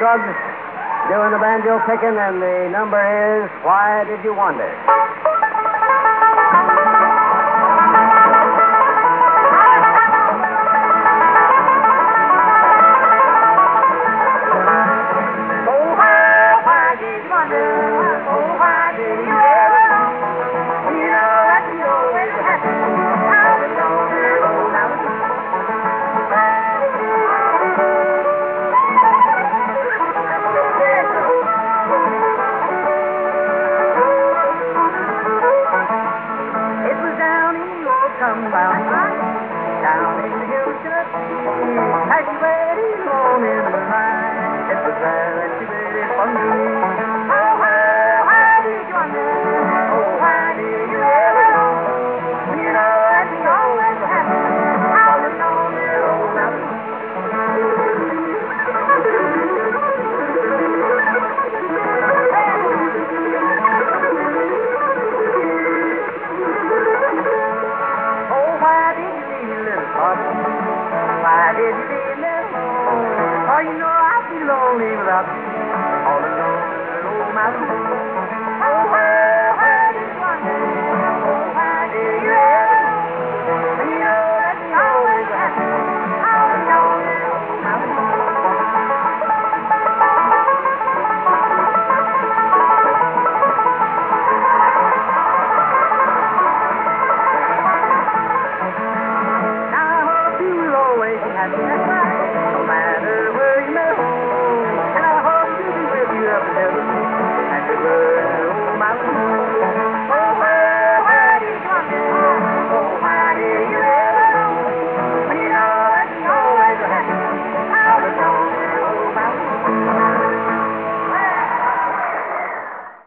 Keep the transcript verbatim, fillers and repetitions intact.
Scruggs doing the banjo picking, and the number is Why Did You Wonder? Down in the hills, had you ready alone in the night? It was there that you waited for me. Oh, why, why did you wonder? Oh, why did you ever know? When you know that we always were happy, how the lonely road mountain. Why did you leave me? Oh, you know I'd be lonely without you. All alone in that old mountain. Oh, why?